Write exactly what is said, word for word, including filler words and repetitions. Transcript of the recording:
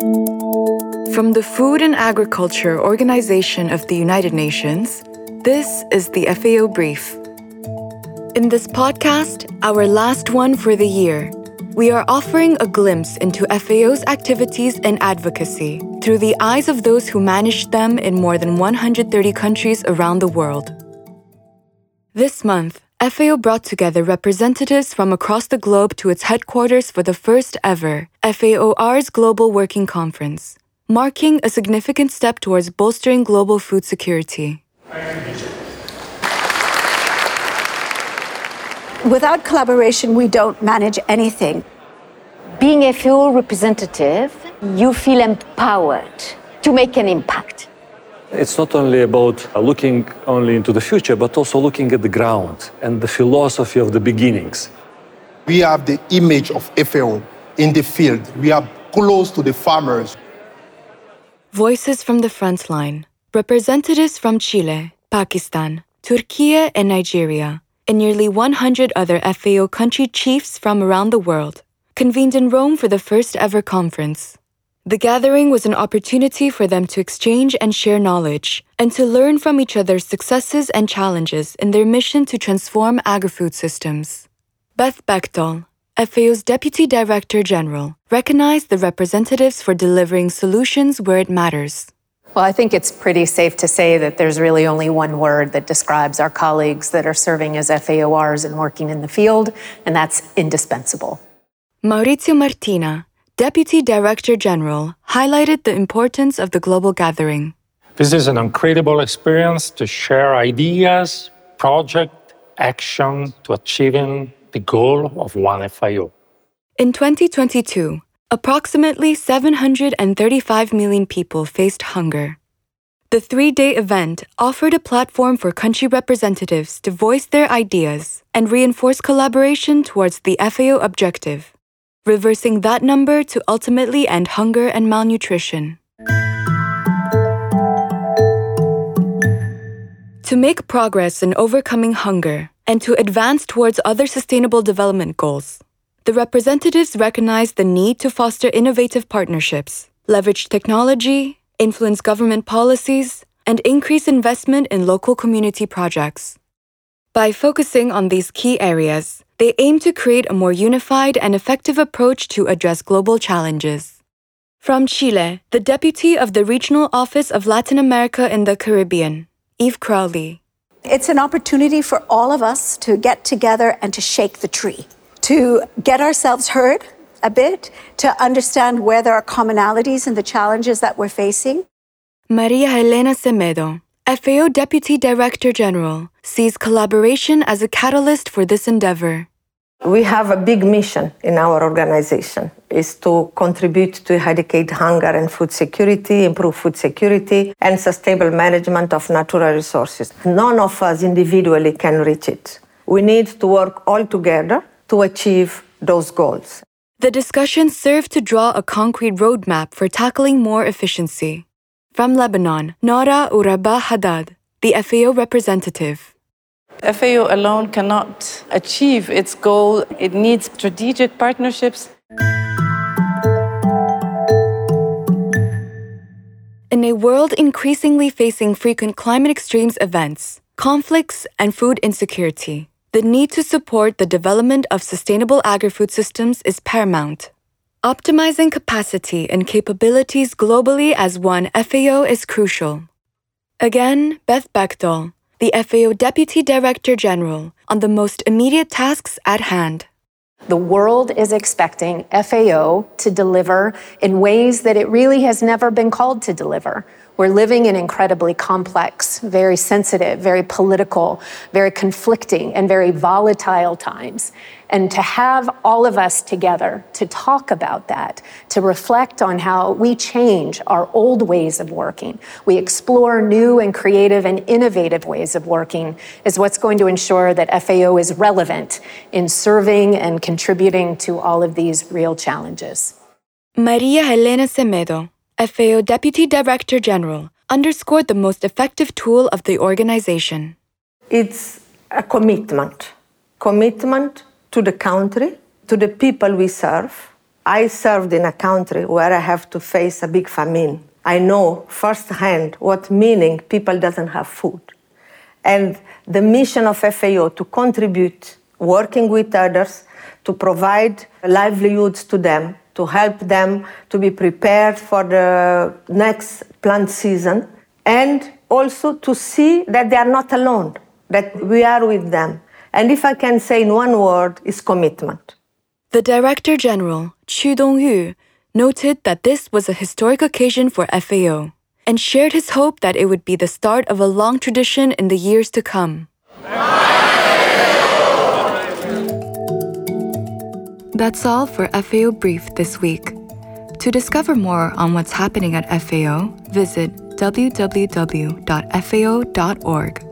From the Food and Agriculture Organization of the United Nations, this is the F A O Brief. In this podcast, our last one for the year, we are offering a glimpse into F A O's activities and advocacy through the eyes of those who manage them in more than one hundred thirty countries around the world. This month, F A O brought together representatives from across the globe to its headquarters for the first ever F A O R's Global Working Conference, marking a significant step towards bolstering global food security. Without collaboration, we don't manage anything. Being a F A O representative, you feel empowered to make an impact. It's not only about looking only into the future, but also looking at the ground and the philosophy of the beginnings. We have the image of F A O in the field. We are close to the farmers. Voices from the front line, representatives from Chile, Pakistan, Turkey, and Nigeria, and nearly one hundred other F A O country chiefs from around the world, convened in Rome for the first ever conference. The gathering was an opportunity for them to exchange and share knowledge, and to learn from each other's successes and challenges in their mission to transform agri-food systems. Beth Bechtel, F A O's Deputy Director General, recognized the representatives for delivering solutions where it matters. Well, I think it's pretty safe to say that there's really only one word that describes our colleagues that are serving as F A O Rs and working in the field, and that's indispensable. Maurizio Martina, Deputy Director General, highlighted the importance of the global gathering. This is an incredible experience to share ideas, project, action to achieving the goal of one F A O. In twenty twenty-two, approximately seven hundred thirty-five million people faced hunger. The three-day event offered a platform for country representatives to voice their ideas and reinforce collaboration towards the F A O objective, reversing that number to ultimately end hunger and malnutrition. To make progress in overcoming hunger and to advance towards other sustainable development goals, the representatives recognized the need to foster innovative partnerships, leverage technology, influence government policies, and increase investment in local community projects. By focusing on these key areas, they aim to create a more unified and effective approach to address global challenges. From Chile, the Deputy of the Regional Office of Latin America and the Caribbean, Eve Crowley. It's an opportunity for all of us to get together and to shake the tree, to get ourselves heard a bit, to understand where there are commonalities in the challenges that we're facing. Maria Helena Semedo, F A O Deputy Director General, sees collaboration as a catalyst for this endeavor. We have a big mission in our organization, is to contribute to eradicate hunger and food security, improve food security, and sustainable management of natural resources. None of us individually can reach it. We need to work all together to achieve those goals. The discussion served to draw a concrete roadmap for tackling more efficiency. From Lebanon, Nora Uraba Haddad, the F A O representative. F A O alone cannot achieve its goal. It needs strategic partnerships. In a world increasingly facing frequent climate extremes events, conflicts, and food insecurity, the need to support the development of sustainable agri-food systems is paramount. Optimizing capacity and capabilities globally as one F A O is crucial. Again, Beth Bechtel, the F A O Deputy Director General, on the most immediate tasks at hand. The world is expecting F A O to deliver in ways that it really has never been called to deliver. We're living in incredibly complex, very sensitive, very political, very conflicting, and very volatile times. And to have all of us together to talk about that, to reflect on how we change our old ways of working, we explore new and creative and innovative ways of working, is what's going to ensure that F A O is relevant in serving and contributing to all of these real challenges. Maria Helena Semedo, F A O Deputy Director General, underscored the most effective tool of the organization. It's a commitment. Commitment to the country, to the people we serve, I served in a country where I have to face a big famine. I know firsthand what meaning people doesn't have food. And the mission of F A O to contribute, working with others, to provide livelihoods to them, to help them to be prepared for the next plant season, and also to see that they are not alone, that we are with them. And if I can say in one word, is commitment. The Director General, Chu Dong-yu, noted that this was a historic occasion for F A O and shared his hope that it would be the start of a long tradition in the years to come. That's all for F A O Brief this week. To discover more on what's happening at F A O, visit w w w dot f a o dot org.